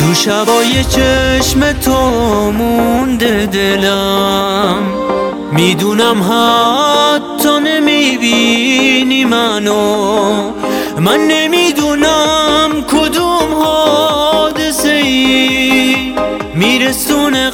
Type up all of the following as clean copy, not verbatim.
تو شبای چشم تو مونده دلم، میدونم حتی نمیبینی منو، من نمیدونم کدوم حادثه ای میرسونه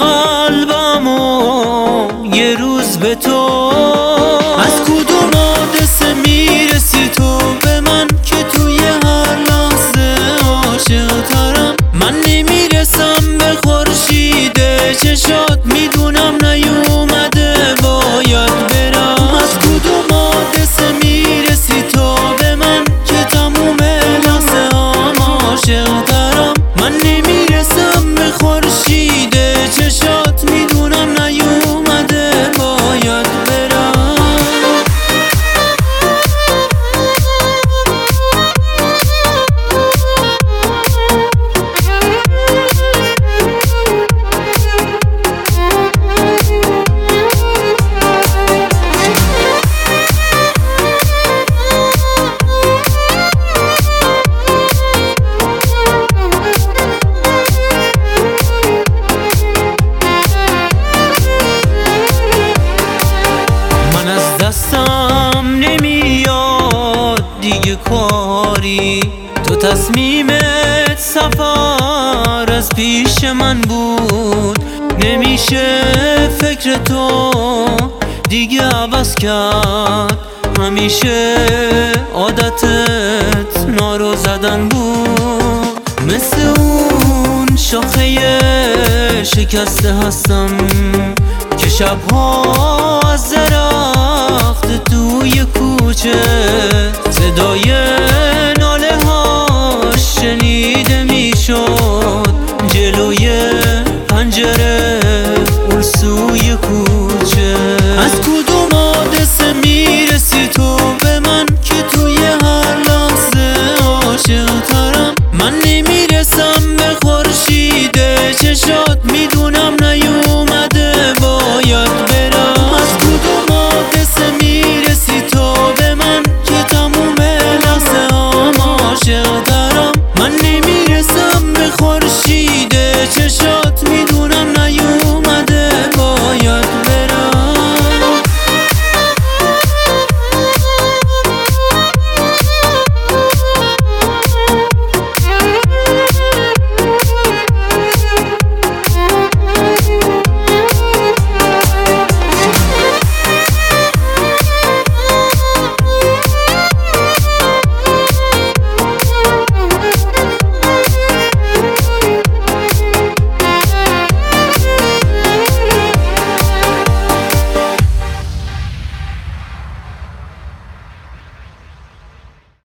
قلبمو یه روز به تو. از کدوم حادثه میرسی تو به من که توی هر لحظه عاشق‌ترم؟ من نمیرسم به خورشید چشات، میدونم نیومده باید برم. از کدوم حادثه میرسی تو به من که تموم لحظه هم عاشق‌ترم؟ من نمیرسم به خورشید چشات، میدونم نیومده باید برم. دستم نمیاد دیگه کاری، تو تصمیمت سفر از پیش من بود، نمیشه فکر تو دیگه عوض کرد، همیشه عادتت نارو زدن بود. مثل اون شاخه شکسته هستم که شبها از درخت توی کوچه صدای ناله هاش شنیده میشد، جلوی پنجره اون سوی کوچه. از کدوم حادثه میرسی تو به من که توی هر لحظه عاشق‌ترم؟ من نمیرسم به خورشید چشات، میدونم نیومده باید برم. از کدوم حادثه میرسی تو به من که تموم لحظه هم عاشق‌ترم؟ من نمیرسم به خورشید